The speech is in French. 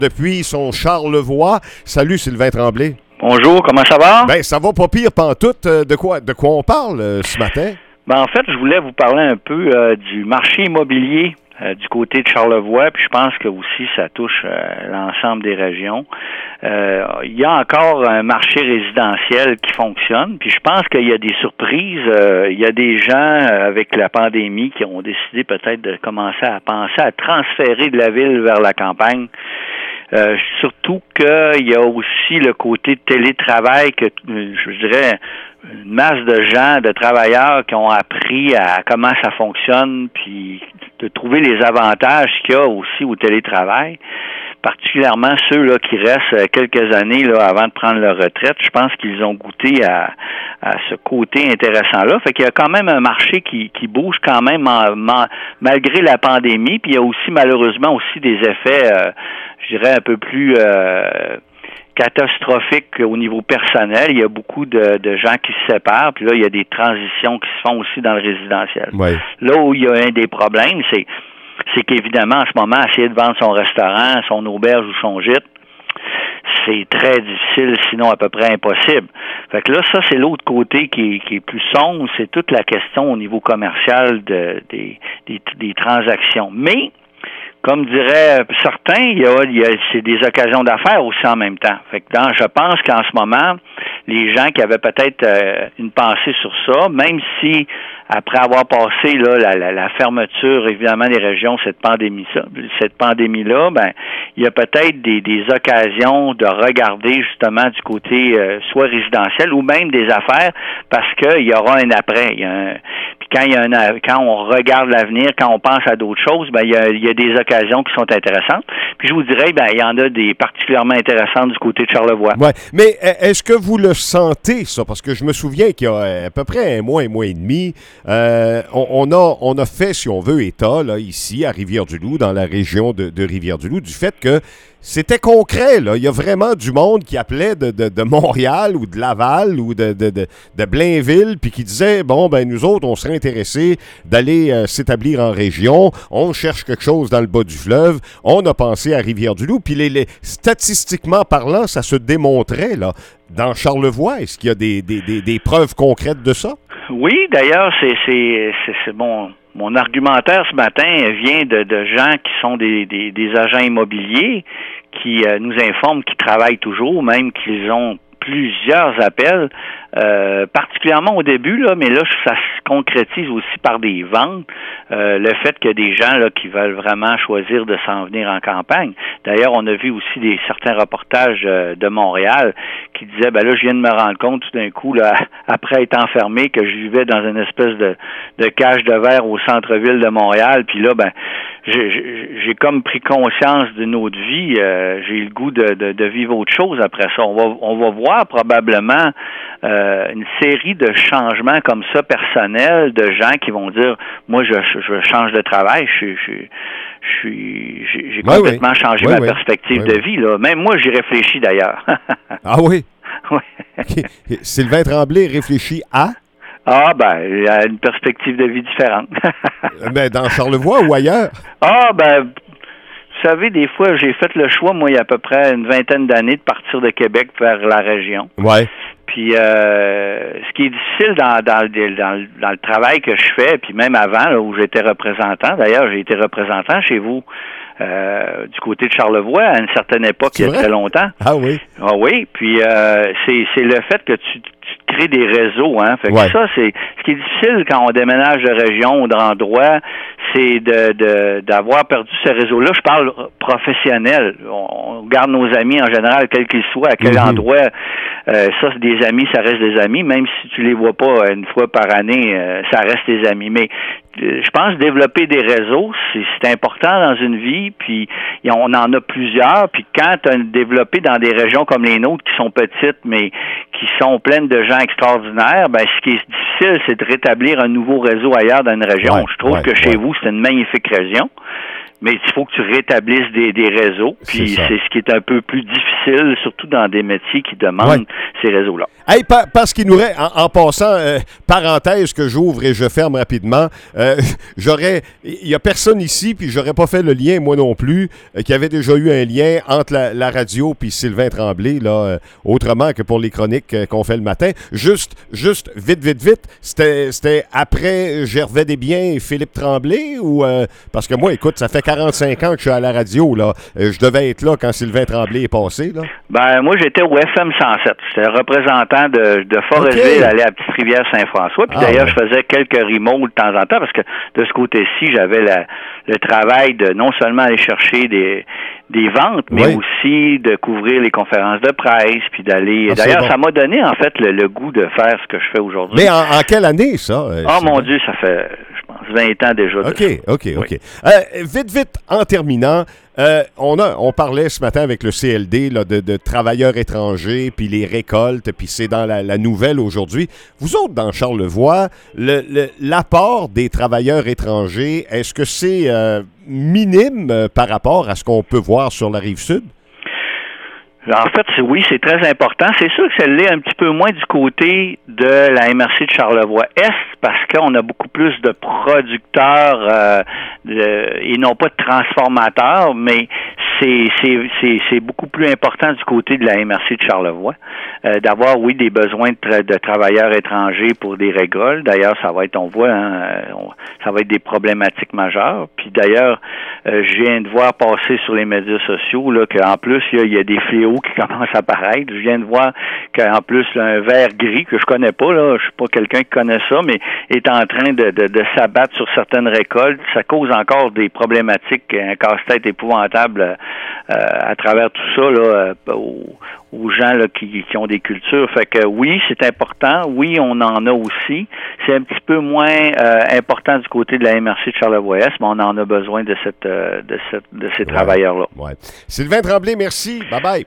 depuis son Charlevoix. Salut Sylvain Tremblay. Bonjour, comment ça va? Ben, ça va pas pire pantoute. De quoi on parle ce matin? Ben, en fait, je voulais vous parler un peu du marché immobilier du côté de Charlevoix, puis je pense que aussi ça touche l'ensemble des régions. Il y a encore un marché résidentiel qui fonctionne, puis je pense qu'il y a des surprises. Il y a des gens avec la pandémie qui ont décidé peut-être de commencer à penser à transférer de la ville vers la campagne. Surtout qu'il y a aussi le côté télétravail que, je dirais, une masse de gens, de travailleurs qui ont appris à comment ça fonctionne, puis de trouver les avantages qu'il y a aussi au télétravail, particulièrement ceux là qui restent quelques années là avant de prendre leur retraite. Je pense qu'ils ont goûté à ce côté intéressant-là. Fait qu'il y a quand même un marché qui bouge quand même malgré la pandémie, puis il y a aussi malheureusement aussi des effets, je dirais, un peu plus catastrophique au niveau personnel. Il y a beaucoup de gens qui se séparent, puis là, il y a des transitions qui se font aussi dans le résidentiel. Ouais. Là où il y a un des problèmes, c'est qu'évidemment, en ce moment, essayer de vendre son restaurant, son auberge ou son gîte, c'est très difficile, sinon à peu près impossible. Fait que là, ça, c'est l'autre côté qui est plus sombre, c'est toute la question au niveau commercial des transactions. Mais comme diraient certains, il y a c'est des occasions d'affaires aussi en même temps. Fait que je pense qu'en ce moment, les gens qui avaient peut-être une pensée sur ça, même si après avoir passé là la fermeture évidemment des régions, cette pandémie-là, ben il y a peut-être des occasions de regarder justement du côté soit résidentiel ou même des affaires, parce qu'il y aura un après. Puis quand on regarde l'avenir, quand on pense à d'autres choses, ben il y a des occasions qui sont intéressantes. Puis je vous dirais, ben il y en a des particulièrement intéressantes du côté de Charlevoix. Ouais, mais est-ce que vous le sentez ça? Parce que je me souviens qu'il y a à peu près un mois et demi, on a fait, si on veut, état là ici à Rivière-du-Loup, dans la région de Rivière-du-Loup, du fait que c'était concret, là. Il y a vraiment du monde qui appelait de Montréal ou de Laval ou de Blainville, puis qui disait, bon, ben nous autres, on serait intéressés d'aller s'établir en région, on cherche quelque chose dans le bas du fleuve, on a pensé à Rivière-du-Loup, puis statistiquement parlant, ça se démontrait, là. Dans Charlevoix, est-ce qu'il y a des preuves concrètes de ça? Oui, d'ailleurs, c'est bon. Mon argumentaire ce matin vient de gens qui sont des agents immobiliers qui nous informent qu'ils travaillent toujours, même qu'ils ont plusieurs appels, particulièrement au début, là, mais là, ça se concrétise aussi par des ventes. Le fait qu'il y a des gens là qui veulent vraiment choisir de s'en venir en campagne. D'ailleurs, on a vu aussi certains reportages de Montréal qui disaient, ben là, je viens de me rendre compte tout d'un coup, là, après être enfermé, que je vivais dans une espèce de cage de verre au centre-ville de Montréal, puis là, ben j'ai comme pris conscience d'une autre vie. J'ai le goût de vivre autre chose après ça. On va voir probablement une série de changements comme ça personnels, de gens qui vont dire, moi je change de travail, j'ai complètement changé ma perspective de vie là. Même moi j'y réfléchis d'ailleurs. Ah oui. Oui. Sylvain Tremblay réfléchit à? Ah, ben, il y a une perspective de vie différente. Mais dans Charlevoix ou ailleurs? Ah, ben, vous savez, des fois, j'ai fait le choix, moi, il y a à peu près une vingtaine d'années, de partir de Québec vers la région. Ouais. Puis, ce qui est difficile dans le travail que je fais, puis même avant, là, où j'étais représentant, d'ailleurs, j'ai été représentant chez vous, du côté de Charlevoix, à une certaine époque, il y a très longtemps. Ah oui? Ah oui, puis c'est le fait que tu crées des réseaux, hein. Fait que ça, c'est ce qui est difficile quand on déménage de région ou d'endroit, c'est d'avoir perdu ce réseau-là. Je parle professionnel. On garde nos amis en général, quels qu'ils soient, à quel endroit. Ça, c'est des amis, ça reste des amis. Même si tu les vois pas une fois par année, ça reste des amis. Mais je pense développer des réseaux, c'est important dans une vie, puis on en a plusieurs, puis quand tu as développé dans des régions comme les nôtres qui sont petites, mais qui sont pleines de gens extraordinaires, ben ce qui est difficile, c'est de rétablir un nouveau réseau ailleurs dans une région. Je trouve que chez vous, c'est une magnifique région. mais il faut que tu rétablisses des réseaux. Puis c'est ce qui est un peu plus difficile, surtout dans des métiers qui demandent ces réseaux-là. Hey, parce qu'il nous reste, en passant, parenthèse que j'ouvre et je ferme rapidement, il n'y a personne ici, puis j'aurais pas fait le lien, moi non plus, qui avait déjà eu un lien entre la radio puis Sylvain Tremblay, là, autrement que pour les chroniques qu'on fait le matin. Juste, vite, c'était après Gervais Desbiens et Philippe Tremblay, ou parce que moi, écoute, ça fait 45 ans que je suis à la radio, là. Je devais être là quand Sylvain Tremblay est passé, là. Ben, moi, j'étais au FM 107. J'étais représentant de Forestville, aller à Petite-Rivière-Saint-François. Puis d'ailleurs, je faisais quelques remots de temps en temps parce que de ce côté-ci, j'avais le travail de non seulement aller chercher des ventes, mais aussi de couvrir les conférences de presse, puis d'aller... D'ailleurs, ça m'a donné, en fait, le goût de faire ce que je fais aujourd'hui. Mais en quelle année, ça? Mon Dieu, ça fait, je pense, 20 ans déjà. OK. Vite, en terminant, on parlait ce matin avec le CLD là, de travailleurs étrangers, puis les récoltes, puis c'est dans la nouvelle aujourd'hui. Vous autres, dans Charlevoix, l'apport des travailleurs étrangers, est-ce que c'est minime par rapport à ce qu'on peut voir sur la Rive-Sud? En fait, oui, c'est très important. C'est sûr que ça l'est un petit peu moins du côté de la MRC de Charlevoix-Est parce qu'on a beaucoup plus de producteurs et non pas de transformateurs, mais c'est beaucoup plus important du côté de la MRC de Charlevoix d'avoir, oui, des besoins de travailleurs étrangers pour des récoltes. D'ailleurs, ça va être, on voit, ça va être des problématiques majeures. Puis d'ailleurs, je viens de voir passer sur les médias sociaux là qu'en plus, il y a des fléaux qui commencent à apparaître. Je viens de voir qu'en plus, un ver gris que je connais pas, là, je suis pas quelqu'un qui connaît ça, mais est en train de s'abattre sur certaines récoltes. Ça cause encore des problématiques, un casse-tête épouvantable à travers tout ça là, aux gens là, qui ont des cultures. Fait que oui, c'est important. Oui, on en a aussi. C'est un petit peu moins important du côté de la MRC de Charlevoix-Est, mais on en a besoin de ces travailleurs-là. Ouais. Sylvain Tremblay, merci. Bye-bye.